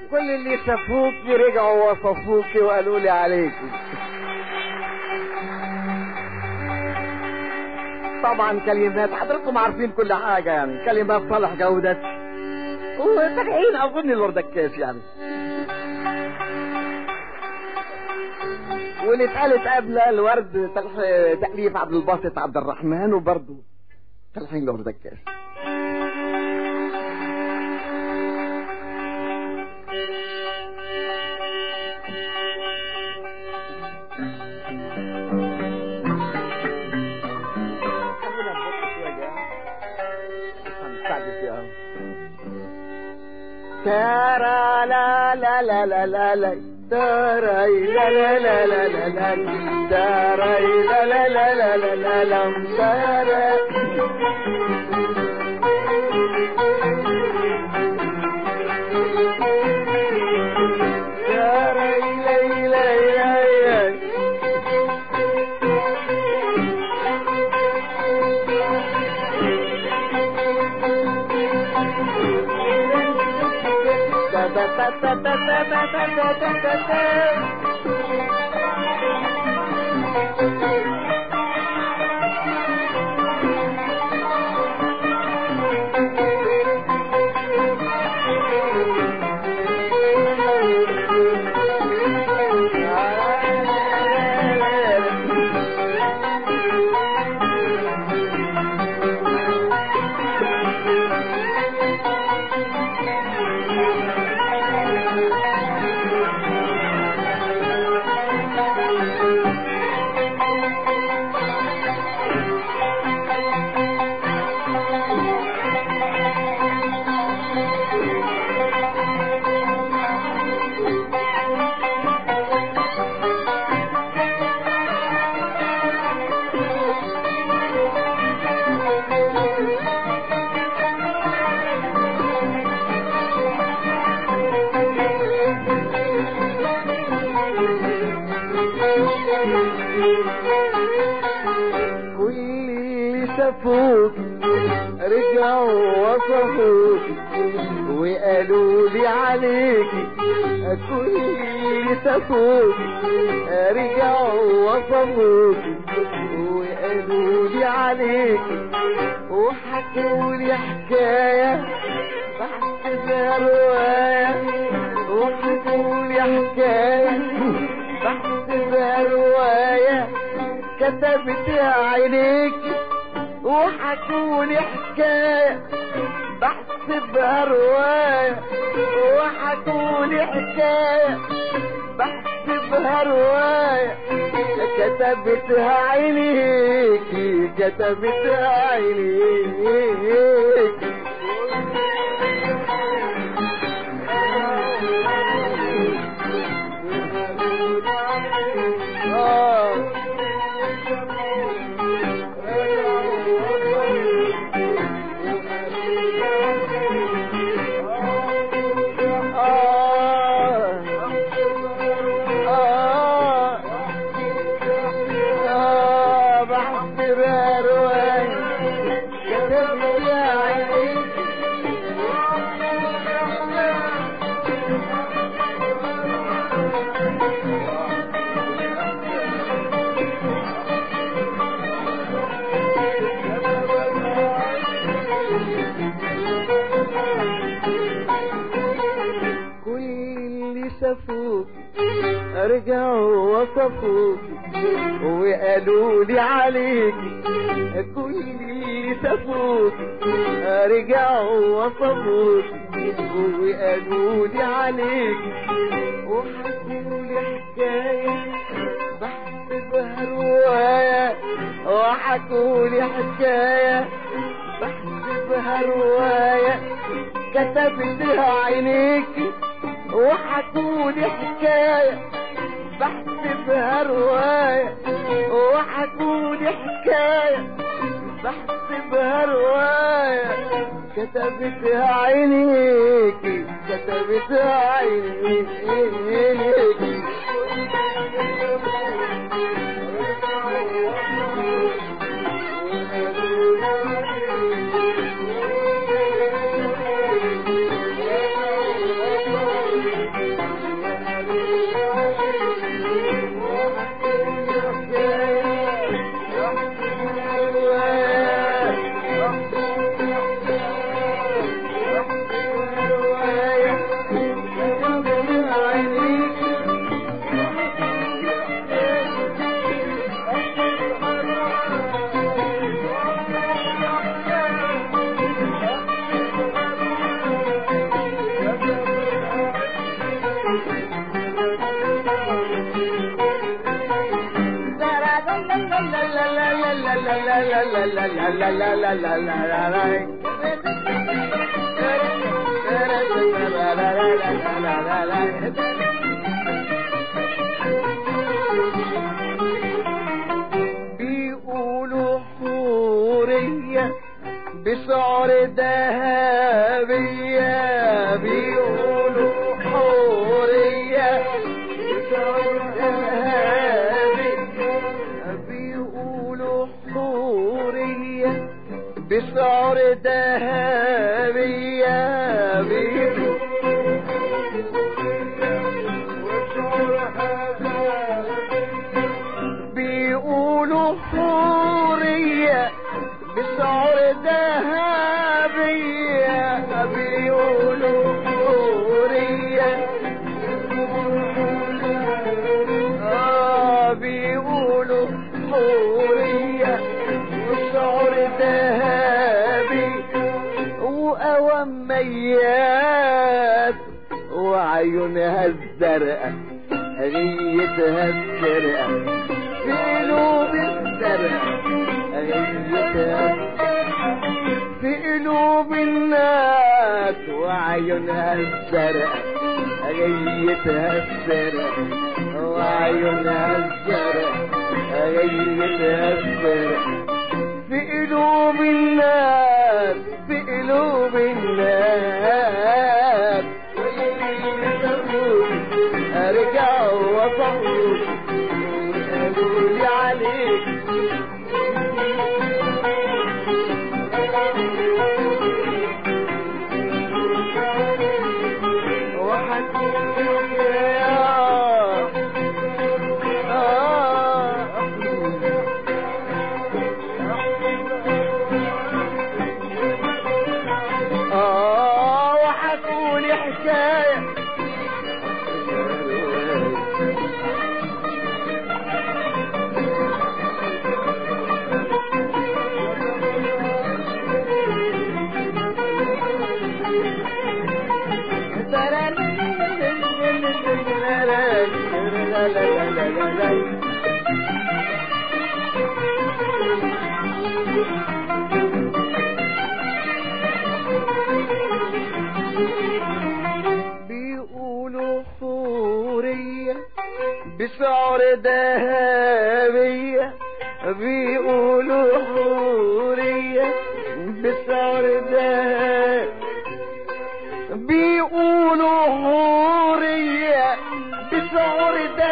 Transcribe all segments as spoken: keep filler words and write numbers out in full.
كل اللي شافوكي رجعوا وصفوكي وقالوا لي عليكي. طبعا كلمات حضراتكم عارفين كل حاجة، يعني كلمات صالح جودة وتلحين اظن الوردكاش يعني، واللي اتقالت قبل الورد تأليف عبد الباسط عبد الرحمن وبرضه تلحين الوردكاش. ترى لا لا لا لا لا لا ترى لا لا لا لا لا لا ترى لا لا لا لا لا لا لا ترى شافوك رجعوا وصفوك وقالوا لي عليكي، كل اللي شافوك رجعوا وصفوك وقالوا لي عليكي، وحكوا لي حكاية بحسبها رواية، وحكوا لي حكاية بحسبها رواية كتبتها عينيكي، وحكولي حكاية بحسبها رواية، وحكولي حكاية بحسبها رواية كتبتها عينيكي، كتبتها عينيكي. آه شافوك رجعوا وصفوك وقالوا لي عليكي، كل اللي شافوك رجعوا وصفوك وقالوا لي عليكي، وحكوا لي حكاية بحسبها رواية، وحكوا لي حكاية بحسبها رواية كتبتها عينيكي، وحكولي حكاية بحسبها رواية، وحكولي حكاية بحسبها رواية كتبتها عينيكي، كتبتها عينيكي. بيقولوا حورية بسعر ذهبية، بيقولوا حورية بسعر ذهبية، بيقولوا حورية بسعر ذهبية، بيقولوا حورية بسعر ذهبية، بيقولوا حورية آه بيقولوا حورية بسعر ذهبي، وأوميات وعيونها الزرقاء غيتها الزرقاء في قلوب الزرقاء غيتها في قلوب الناس، وعيونها الزرقاء غيتها الزرقاء وعيونها الزرقاء غيتها الزرقاء في قلوب الناس، في قلوب الناس. ارجعوا وصفوا قالوا لي عليك وحكيت يا اه وحكوا لي حكايه بيقولوا حورية بسعر ذهبية، بيقولوا حورية بسعر ذهب، بيقولوا حورية بسعر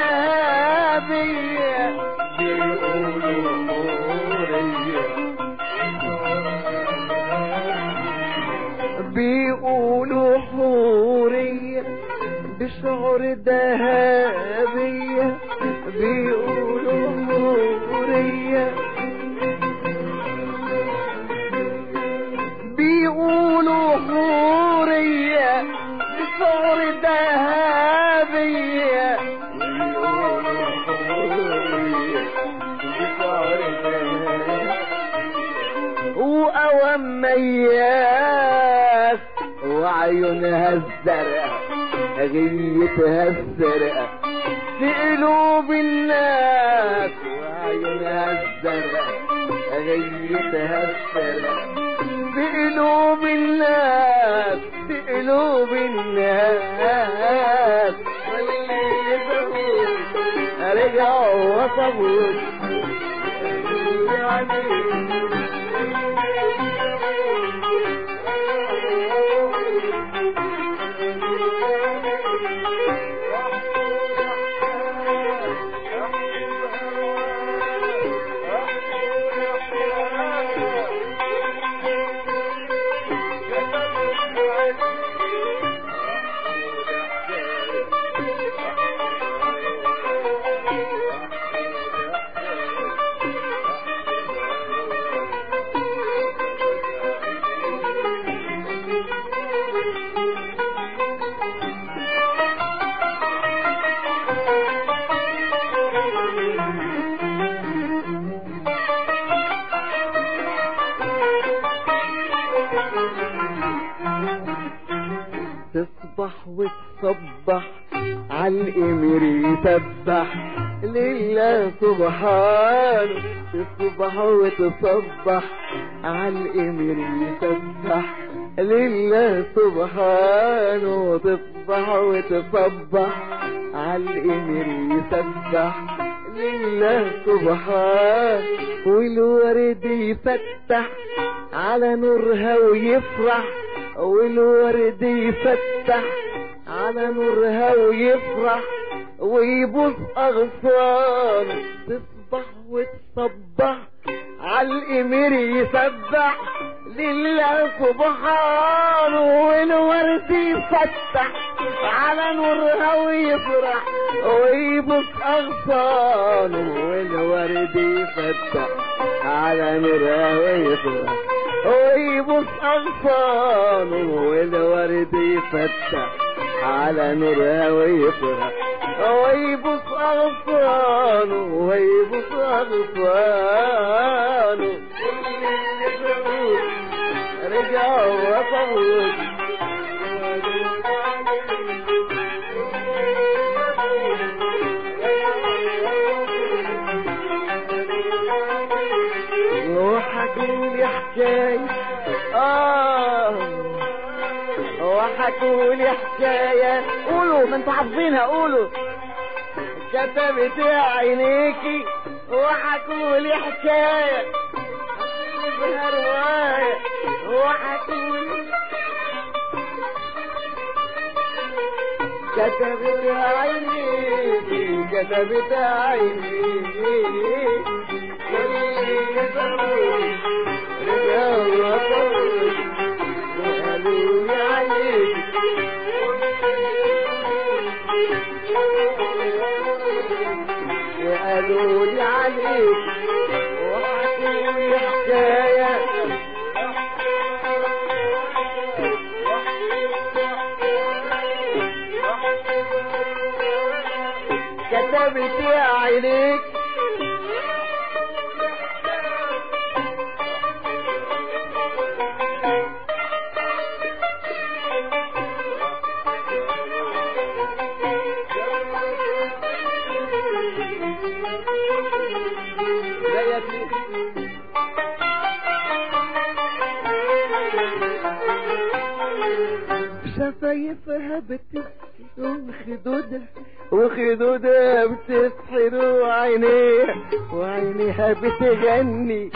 ذهبية، بيقولوا حورية بيقولوا حورية بسعر ذهبية، بيقولوا حورية بيقولوا حورية بسعر ذهبية، بيقولوا حورية بسعر ذهبية، وأوميات وعيونها الزرقاء غيتها الزرقاء في قلوب الناس، وعيونها الزرقاء غيتها الزرقاء في قلوب الناس، في قلوب الناس. واللي يسوون رجعوا وصبوا يعني تصبح وتصبح عالقمر يسبح لله سبحانه تصبح وتصبح عالقمر يسبح لله سبحانه تصبح وتصبح عالقمر يسبح لله سبحانه والورد يفتح على نورها ويفرح والورد يفتح على نورها ويفرح ويبوس اغصان تصبح وتصبح عالقمر يسبح لله سبحانه والورد يفتح على نورها ويفرح ويبوس اغصانه والورد يفتح على نورها ويفرح ويبوس اغصانه والورد يفتح على نورها ويفرح ويبوس اغصانه ويبوس اغصانه رجع وصوت وحكولي حكاية اه وحكولي حكاية قولوا ما انتوا حافظينها قولوا كتبت عينيكي وحكولي حكاية فيها رواية وحكولي كتبت عينيكي كتبت عينيكي وقالوا لي عليك وحكوا لي حكاية كتبت عينيك شفايفها بتسحر وخدودها وخدودها بتسحر وعينيها وعينيها بتغني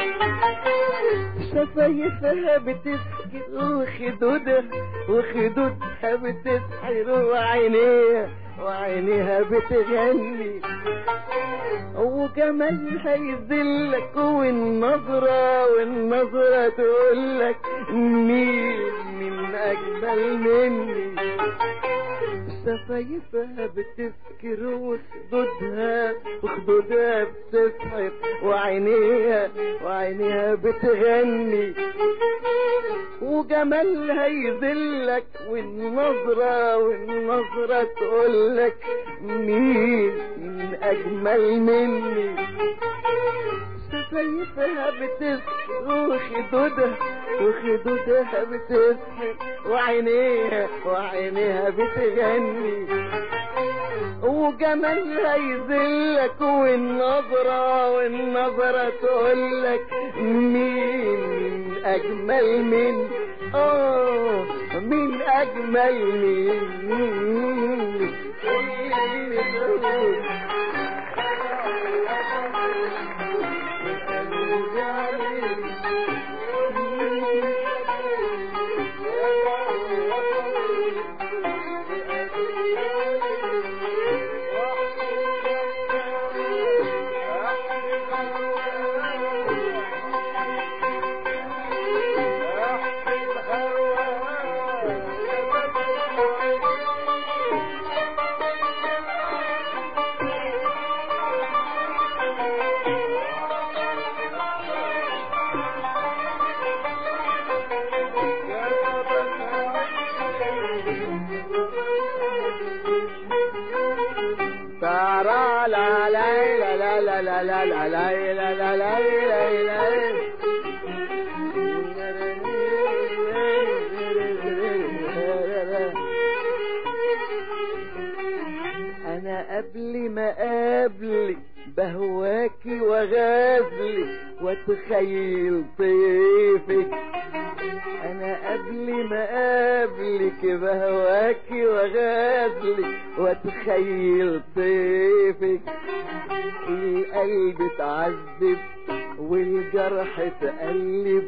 شفايفها بتسحر وخدودها وخدودها بتسحر وعينيها وعينيها بتغني وجمالها يذلك والنظرة والنظرة تقولك مين من أجمل مني شفايفها بتسكر وخدودها وخدودها بتسحر وعينيها وعينيها بتغني وجمالها يذلك والنظرة والنظرة تقولك مين من أجمل مني شفايفها بتسحر وخدودها وخدودها بتسحر وعينيها وعينيها بتغني وجمالها يذلك والنظرة والنظرة تقولك مين من أجمل من آه من أجمل من لا لا لا لا لا لا لا لا انا انا قبل ما قبلك بهواكي وغازلك واتخيل طيفك. انا قبل ما قبلك بهواكي وغازلك واتخيل طيفك. القلب اتعذب والجرح تقلب،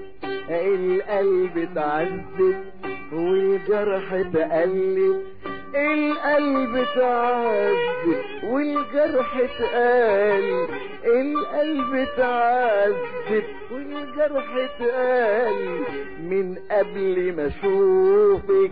القلب اتعذب والجرح تقلب، القلب تعذب والجرح تقل، القلب تعذب والجرح تقل من قبل ما اشوفك.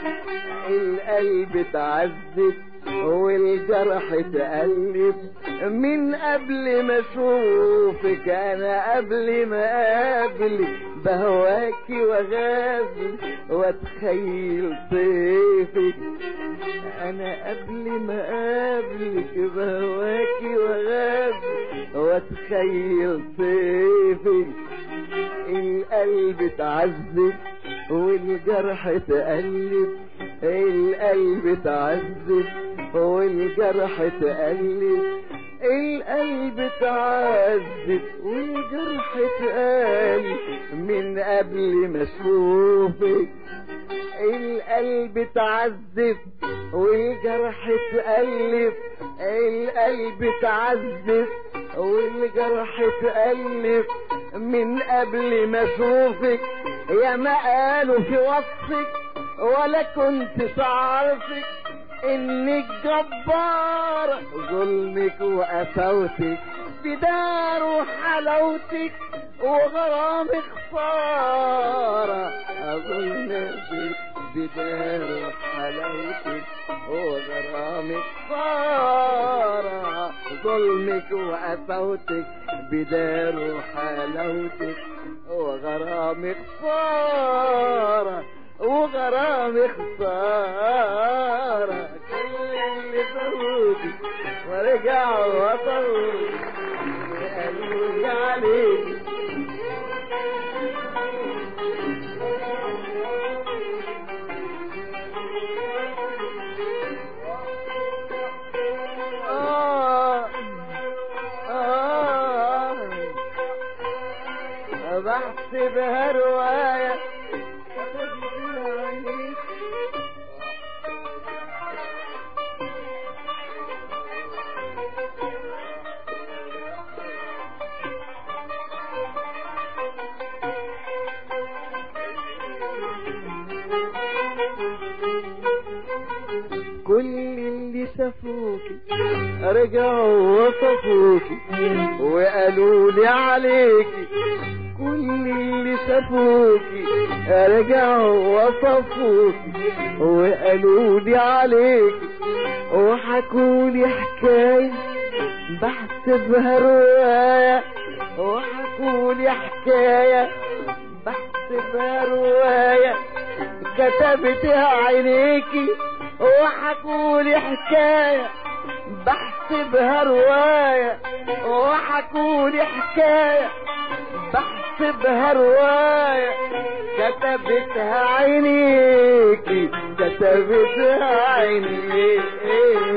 القلب تعذب والجرح تقلب من قبل ما اشوفك. انا قبل ما اقابلك بهواكي وغازل واتخيل طيفك. انا قبل ما اقابلك بهواكي وغازل واتخيل طيفك. القلب تعذب والجرح تقلب، القلب تعذب والجرح تقلب، القلب تعذب والجرح تقلب من قبل ما اشوفك. القلب تعذب والجرح تقلب، القلب تعذب والجرح تقلب من قبل ما اشوفك. يا ما قالوا في وصفك ولا كنت تعرفك انك جبارة، ظلمك وقساوتك بدار حلاوتك وغرامك خسارة. ظلمك بدار حلاوتك وغرامك خسارة، ظلمك وقساوتك بدار حلاوتك وغرامك خسارة وغرامي خسارة. كل اللي فوتي ورجعوا وطلوا قالوا عليك. آه آه بحسبها رواية كل اللي شافوكي رجعوا وصفوكي وقالوا لي عليكي. كل اللي شافوكي رجعوا وصفوكي وقالوا لي عليكي وحكوا لي حكاية بحسبها رواية، وحكوا لي حكاية بحسبها رواية كتبتها عينيكي. وحكوا لي حكاية بحسبها رواية، وحكوا لي حكاية بحسبها رواية كتبتها عينيكي، كتبتها عينيكي.